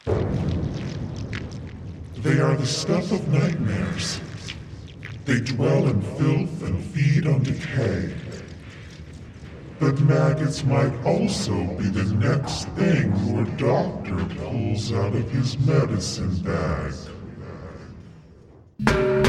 They are the stuff of nightmares. They dwell in filth and feed on decay. But maggots might also be the next thing your doctor pulls out of his medicine bag.